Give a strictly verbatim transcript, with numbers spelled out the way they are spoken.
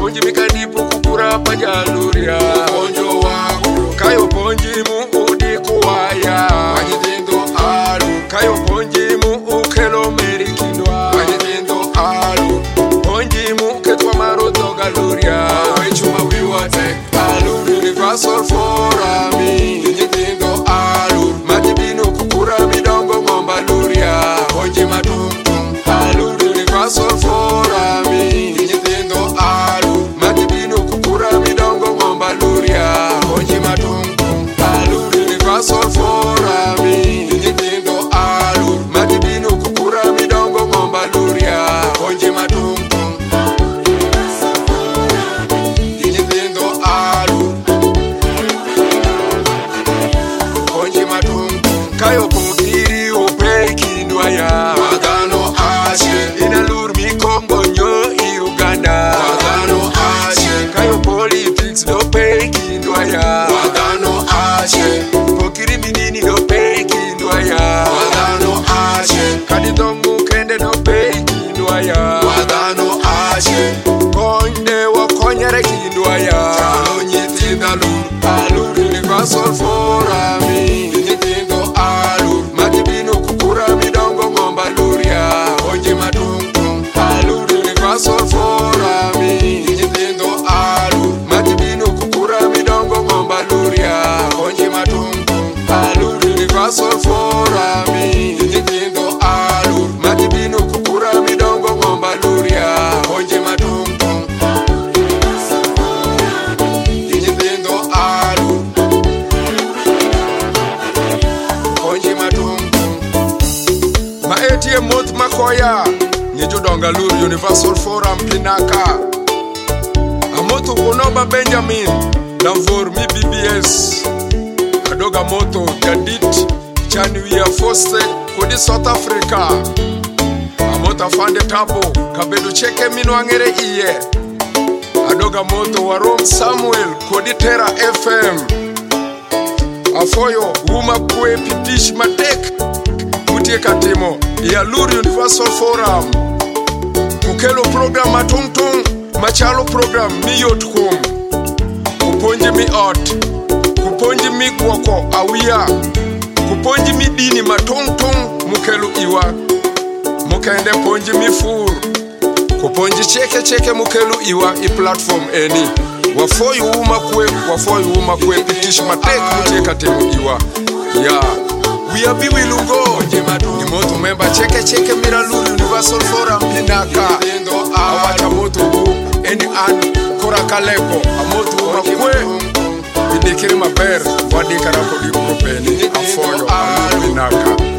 ponji mikadipo kukura pajaluria ponjo wangu kayo ponji mu udi kuwaya wanyitindo alu kayo ponji mu ukelo merikindwa wanyitindo alu ponji mu ketwa maroto galuria wechuma wiwate alu universal forami wanyitindo alu matibino kukura midongo ngomba luria ponji matumtum alu universal forami wanyitindo alu matibino kukura midongo ngomba luria ponji matumtum alu universal forami wanyitindo alu matibino kukura midongo ngomba luria ponji matumtum wanyitindo alu ponji matumtum kayo pokiri upekindwa ya magano ashe inalur mikombo nyo i Uganda magano ashe kayo politics do pekindwa ya magano ashe pokiri minini do pekindwa ya magano ashe kadidongu kende do pekindwa ya magano ashe konde wakonyere kindwa ya chalo nyitinda lur alur universal forami nyitindo alur matibino kukura midongo ngomba luria ponji matumtum alur universal forami nyitindo alur matibino kukura midongo ngomba luria ponji matumtum alur universal forami nyitindo alur matibino kukura midongo ngomba luria ponji matumtum nyitindo alur ponji matumtum maetie moth makoya nyejo donga lur universal forum pinaka amoto unoba Benjamin Lamvor mi B B S adoga moto jadit chani wia foste kodi South Africa amota fande tabo kabedo cheke minwangere iye adoga moto wa Rom Samuel kodi Terra F M afoyo wuma kwe pitish matek mutie katimo ya lur universal forum kukelo program matungtung machalo program miyot kum kuponji mi ot kuponji mi kwoko awia kuponji mi dini matungtung mukelu iwa mukende ponji mi fur kuponji cheke cheke mukelu iwa i platform eni wafoyu uma kwe wafoyu uma kwe pitish matek mutie katimo iwa ya we are biwi lungo moto member cheke cheke mira lur universal forum pinaka awata moto eni an kora kaleko amoto makwe bidekere maber wadikara ko di grupeni afoyo pinaka